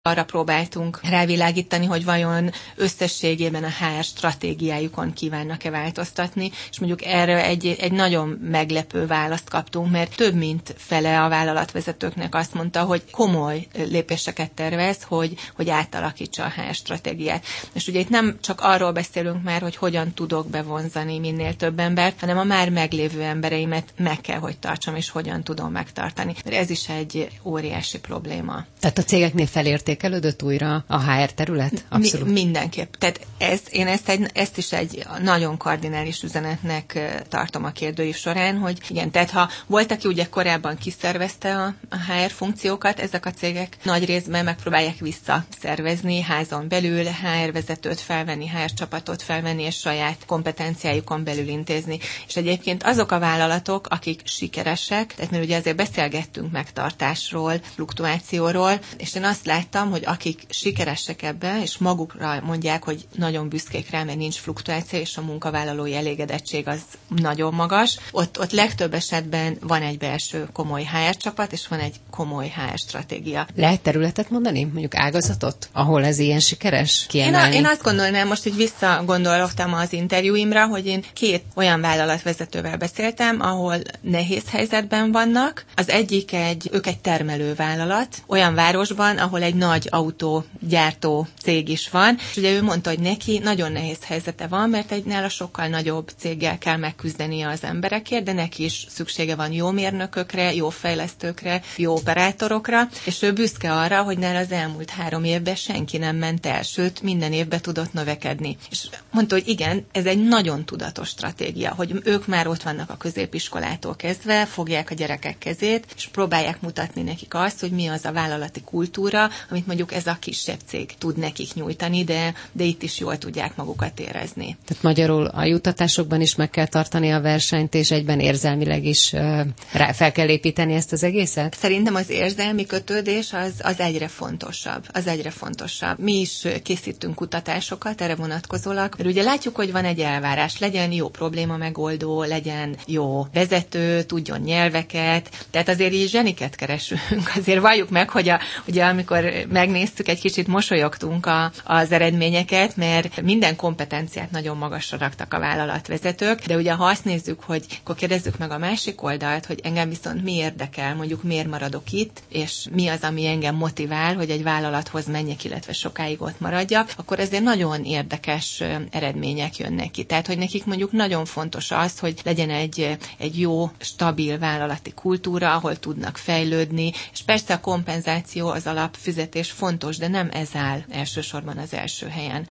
Arra próbáltunk rávilágítani, hogy vajon összességében a HR stratégiájukon kívánnak-e változtatni, és mondjuk erre egy nagyon meglepő választ kaptunk, mert több mint fele a vállalatvezetőknek azt mondta, hogy komoly lépéseket tervez, hogy átalakítsa a HR stratégiát. És ugye itt nem csak arról beszélünk már, hogy hogyan tudok bevonzani minél több embert, hanem a már meglévő embereimet meg kell, hogy tartsam, és hogyan tudom megtartani. Mert ez is egy óriási probléma. Tehát a cégeknél felértékelődött újra a HR terület? Abszolút. Mindenképp. Tehát én ezt is egy nagyon kardinális üzenetnek tartom a kérdőív során, hogy igen, tehát ha volt, aki ugye korábban kiszervezte a HR funkciókat, ezek a cégek nagy részben megpróbálják visszaszervezni házon belül, HR vezetőt felvenni, HR csapatot felvenni, és saját kompetenciájukon belül intézni. És egyébként azok a vállalatok, akik sikeresek, tehát mert ugye azért beszélgettünk megtartásról, fluktuációról, és én azt láttam, hogy akik sikeresek ebben, és magukra mondják, hogy nagyon büszkék rá, mert nincs fluktuáció, és a munkavállalói elégedettség az nagyon magas, ott legtöbb esetben van egy belső komoly HR csapat, és van egy komoly HR stratégia. Lehet területet mondani? Mondjuk ágazatot, ahol ez ilyen sikeres kiemelni? Én azt gondolnám, most, hogy visszagondoltam az interjúimra, hogy én 2 olyan vállalatvezetővel beszéltem, ahol nehéz helyzetben vannak. Az egyik ők egy termelővállalat, olyan városban, ahol egy nagy autógyártó cég is van, és ugye ő mondta, hogy neki nagyon nehéz helyzete van, mert egy nála sokkal nagyobb céggel kell megküzdenie az emberekért, de neki is szüksége van jó mérnökökre, jó fejlesztőkre, jó operátorokra, és ő büszke arra, hogy nála az elmúlt 3 évben senki nem ment el, sőt, minden évben tudott növekedni. És mondta, hogy igen, ez egy nagyon tudatos stratégia, hogy ők már ott vannak a középiskolától kezdve, fogják a gyerekek kezét, és próbálják mutatni nekik azt, hogy mi az a vállalati kultúra, amit mondjuk ez a kisebb cég tud nekik nyújtani, de itt is jól tudják magukat érezni. Tehát magyarul a juttatásokban is meg kell tartani a versenyt, és egyben érzelmileg is fel kell építeni ezt az egészet? Szerintem az érzelmi kötődés az egyre fontosabb. Az egyre fontosabb. Mi is készítünk kutatásokat erre vonatkozólag, mert ugye látjuk, hogy van egy elvárás, legyen jó probléma megoldó, legyen jó vezető, tudjon nyelveket, tehát azért így zseniket keresünk. Azért valljuk meg, hogy ugye amikor megnéztük, egy kicsit mosolyogtunk az eredményeket, mert minden kompetenciát nagyon magasra raktak a vállalatvezetők, de ugye ha azt nézzük, hogy akkor kérdezzük meg a másik oldalt, hogy engem viszont mi érdekel, mondjuk miért maradok itt, és mi az, ami engem motivál, hogy egy vállalathoz menjek, illetve sokáig ott maradjak, akkor ezért nagyon érdekes eredmények jönnek ki. Tehát, hogy nekik mondjuk nagyon fontos az, hogy legyen egy jó, stabil vállalati kultúra, ahol tudnak fejlődni, és persze a kompenzáció, az alapfizetés fontos, de nem ez áll elsősorban az első helyen.